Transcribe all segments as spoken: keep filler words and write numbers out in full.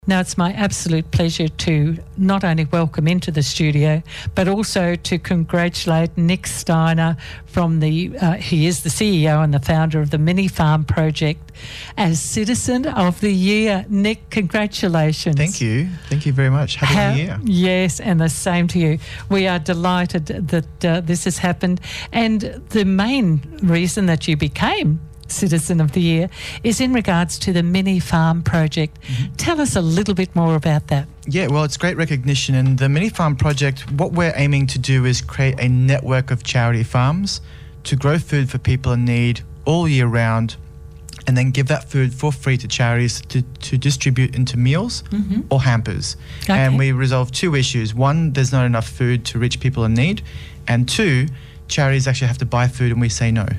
Now, it's my absolute pleasure to not only welcome into the studio, but also to congratulate Nick Steiner from the, uh, he is the C E O and the founder of the Mini Farm Project as Citizen of the Year. Nick, congratulations. Thank you. Thank you very much. Happy How, New Year. Yes, and the same to you. We are delighted that uh, this has happened. And the main reason that you became Citizen of the Year is in regards to the Mini Farm Project. Mm-hmm. Tell us a little bit more about that. Yeah, well, it's great recognition. And the Mini Farm Project, what we're aiming to do is create a network of charity farms to grow food for people in need all year round, and then give that food for free to charities to, to distribute into meals mm-hmm. or hampers. Okay. And we resolve two issues. One, there's not enough food to reach people in need. And two, charities actually have to buy food and we say no.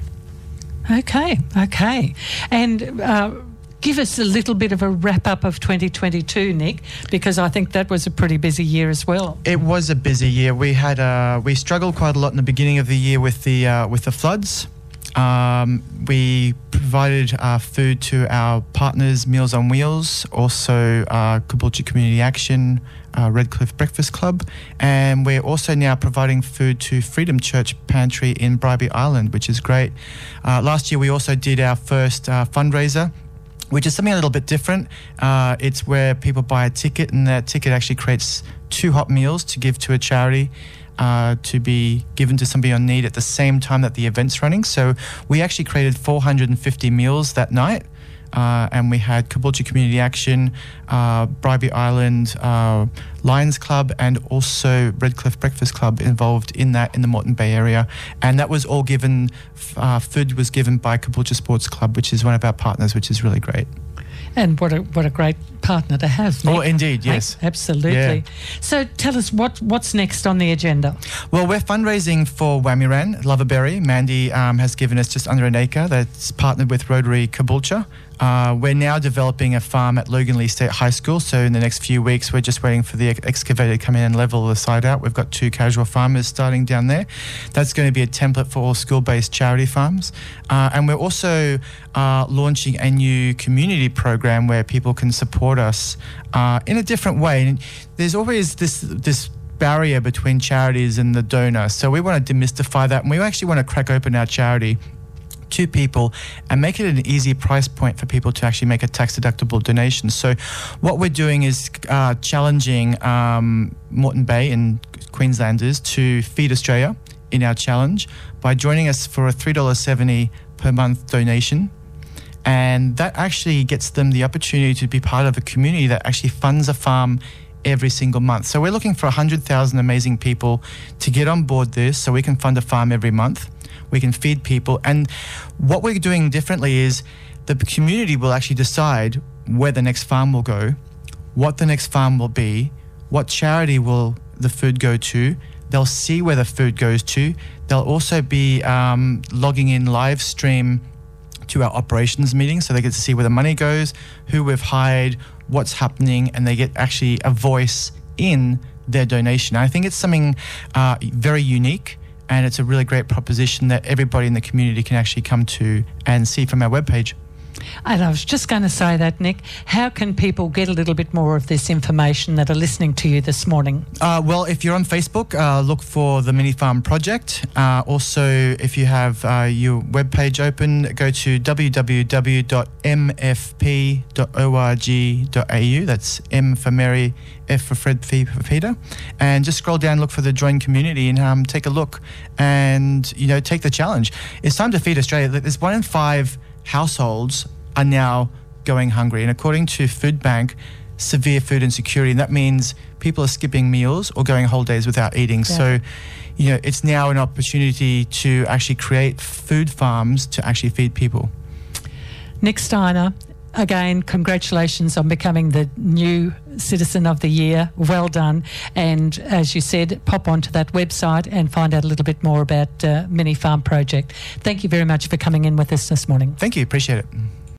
Okay, okay. And uh, give us a little bit of a wrap-up of twenty twenty-two, Nick, because I think that was a pretty busy year as well. It was a busy year. We had uh, we struggled quite a lot in the beginning of the year with the uh, with the floods. Um, we provided uh, food to our partners, Meals on Wheels, also uh, Caboolture Community Action, uh, Redcliffe Breakfast Club, and we're also now providing food to Freedom Church Pantry in Bribie Island, which is great. Uh, last year we also did our first uh, fundraiser, which is something a little bit different. Uh, it's where people buy a ticket, and that ticket actually creates two hot meals to give to a charity. Uh, to be given to somebody on need at the same time that the event's running. So we actually created four hundred fifty meals that night, uh, and we had Caboolture Community Action, uh, Bribie Island uh, Lions Club, and also Redcliffe Breakfast Club involved in that in the Moreton Bay area. And that was all given, uh, food was given by Caboolture Sports Club, which is one of our partners, which is really great. And what a what a great partner to have, Nick. Oh, indeed, yes. Absolutely. Yeah. So tell us, what what's next on the agenda? Well, we're fundraising for Wamuran, Loverberry. Mandy um, has given us just under an acre that's partnered with Rotary Caboolture. Uh, we're now developing a farm at Logan Lee State High School, so in the next few weeks we're just waiting for the excavator to come in and level the site out. We've got two casual farmers starting down there. That's going to be a template for all school-based charity farms. Uh, and we're also uh, launching a new community program where people can support us uh, in a different way. And there's always this this barrier between charities and the donor, so we want to demystify that, and we actually want to crack open our charity to people and make it an easy price point for people to actually make a tax-deductible donation. So what we're doing is uh, challenging um, Moreton Bay and Queenslanders to feed Australia in our challenge by joining us for a three dollars seventy per month donation. And that actually gets them the opportunity to be part of a community that actually funds a farm every single month. So we're looking for one hundred thousand amazing people to get on board this so we can fund a farm every month. We can feed people. And what we're doing differently is the community will actually decide where the next farm will go, what the next farm will be, what charity will the food go to. They'll see where the food goes to. They'll also be um, logging in live stream to our operations meetings, so they get to see where the money goes, who we've hired, what's happening, and they get actually a voice in their donation. I think it's something uh, very unique, and it's a really great proposition that everybody in the community can actually come to and see from our webpage. And I was just going to say that, Nick, how can people get a little bit more of this information that are listening to you this morning? Uh, well, if you're on Facebook, uh, look for the Mini Farm Project. Uh, also, if you have uh, your webpage open, go to w w w dot m f p dot org dot a u. That's M for Mary, F for Fred, P for Peter. And just scroll down, look for the Join Community, and um, take a look and, you know, take the challenge. It's time to feed Australia. There's one in five households are now going hungry, and according to Food Bank, severe food insecurity, and that means people are skipping meals or going whole days without eating. Yeah. So, you know, it's now an opportunity to actually create food farms to actually feed people. Nick Steiner, again, congratulations on becoming the new Citizen of the Year. Well done. And as you said, pop onto that website and find out a little bit more about uh, Mini Farm Project. Thank you very much for coming in with us this morning. Thank you. Appreciate it.